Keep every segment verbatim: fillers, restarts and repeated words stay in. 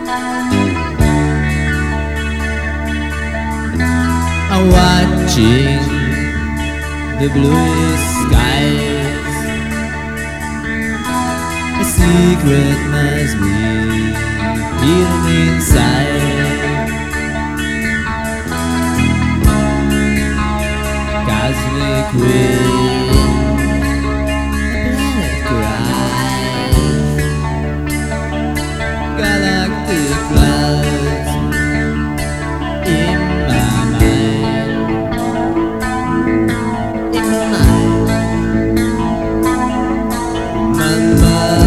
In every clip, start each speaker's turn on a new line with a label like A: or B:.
A: I'm watching the blue skies. A secret must be hidden inside. Cosmic wind, planet cries, galactic clouds in my mind, in my mind, my mind.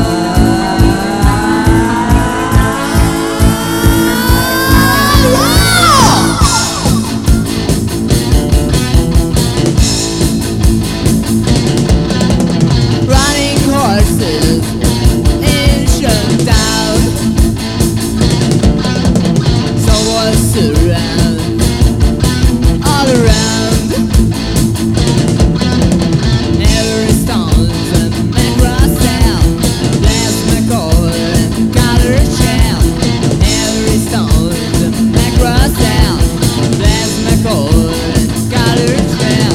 A: Running horses, ancient town, so what's around, all around. Every stone's a macro cell, plasma core and color shell. Every stone's a macro cell, plasma core and color shell.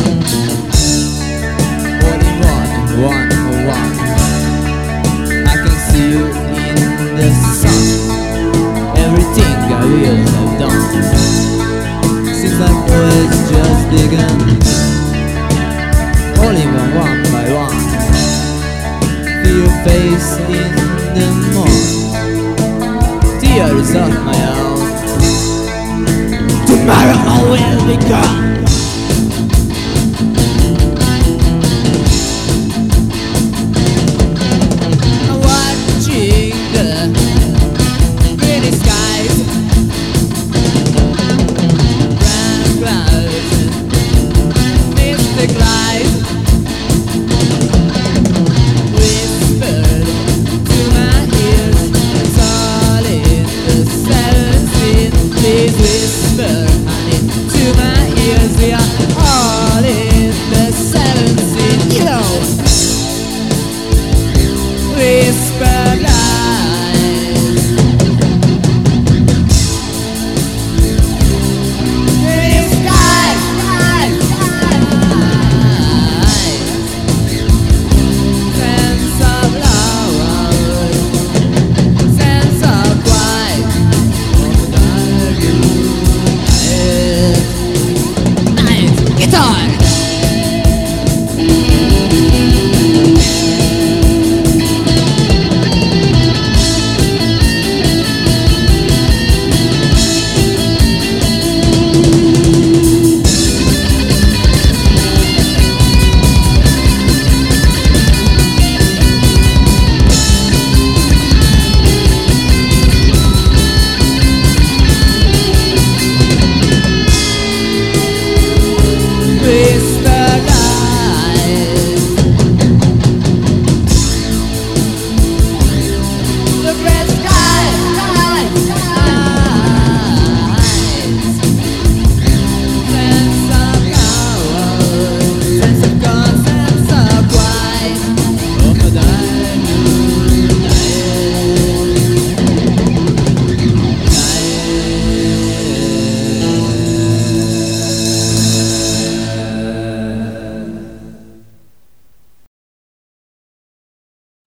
A: One in one, one for one. I can see you in the sun. Everything I will have done seems like it's just begun. Only one, one by one. Feel your face in the morn. Tears of my own. Tomorrow I will be gone.